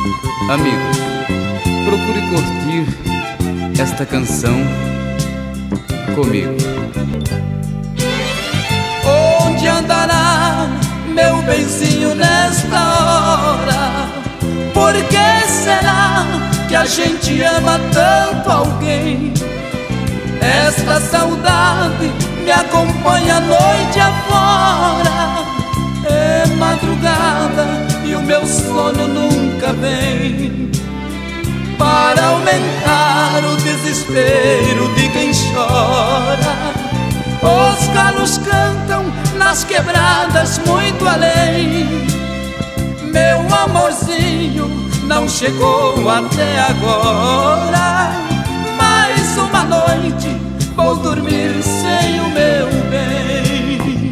Amigos, procure curtir esta canção comigo. Onde andará meu benzinho nesta hora? Por que será que a gente ama tanto alguém? Esta saudade me acompanha a noite afora. É madrugada e o meu sono nunca vem, para aumentar o desespero de quem chora. Os galos cantam nas quebradas muito além. Meu amorzinho não chegou até agora. Mais uma noite vou dormir sem o meu bem.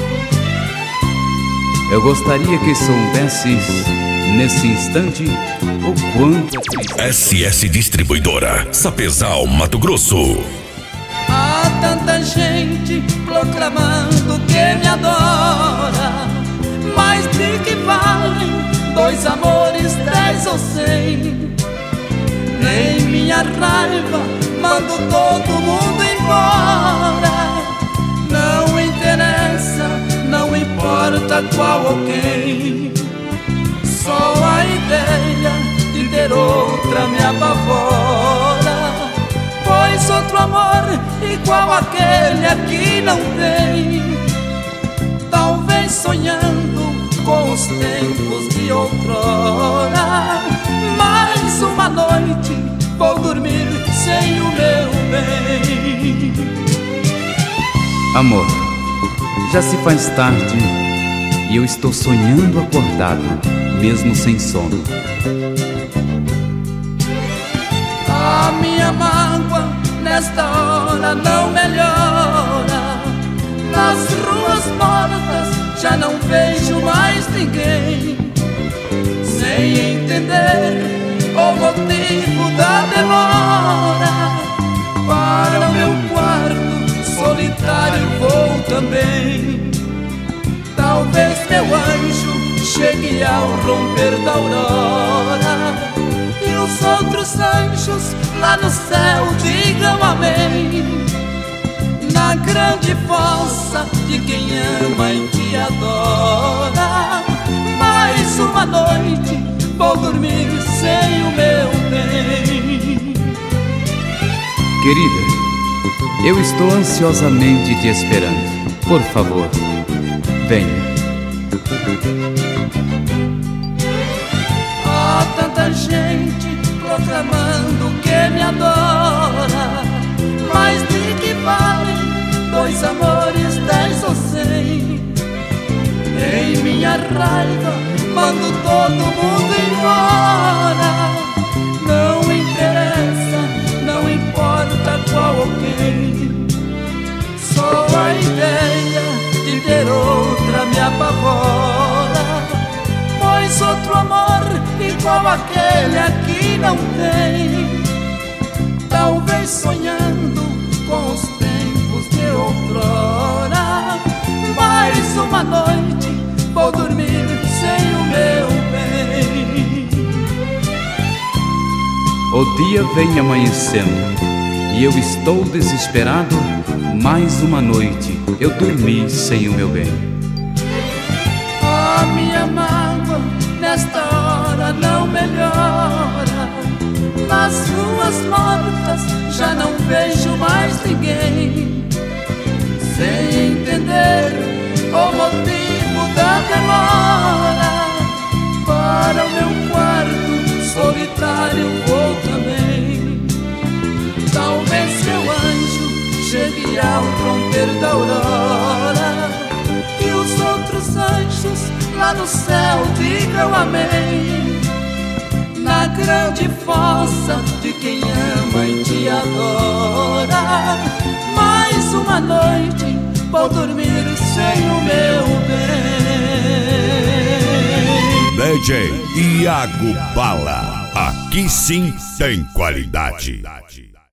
Eu gostaria que soubesses nesse instante o quanto SS Distribuidora, Sapezal, Mato Grosso. Há tanta gente proclamando que me adora, mas de que valem dois amores, 10 ou 100? Nem minha raiva mando todo mundo embora. Não interessa, não importa qual ou quem. Só a ideia de ter outra me apavora, pois outro amor igual aquele aqui não tem. Talvez sonhando com os tempos de outrora, mais uma noite vou dormir sem o meu bem. Amor, já se faz tarde e eu estou sonhando acordado, mesmo sem sono. A minha mágoa nesta hora não melhora. Nas ruas mortas já não vejo mais ninguém, sem entender o motivo da demora. Para o meu quarto solitário vou também. Talvez meu anjo chegue ao romper da aurora, e os outros anjos lá no céu digam amém. Na grande fossa de quem ama e que adora, mais uma noite vou dormir sem o meu bem. Querida, eu estou ansiosamente te esperando. Por favor, venha. Há tanta gente proclamando que me adora, mas de que valem dois amores, 10 ou 100? Em minha raiva mando todo mundo embora. Não interessa, não importa qual ou quem. Só a ideia de ter outra me apavora, pois outro amor igual aquele aqui não tem. Talvez sonhando com os tempos de outrora, mais uma noite vou dormir sem o meu bem. O dia vem amanhecendo e eu estou desesperado. Mais uma noite eu dormi sem o meu bem. A minha mágoa nesta hora não melhora. Nas ruas mortas já não vejo mais ninguém, sem entender o motivo da demora. Para o meu quarto solitário vou também. Talvez meu anjo chegue ao romper da aurora, e os outros anjos lá no céu digam amém. Na grande fossa de quem ama e te adora, mais uma noite vou dormir sem o meu bem. DJ Iago Bala, aqui sim tem qualidade.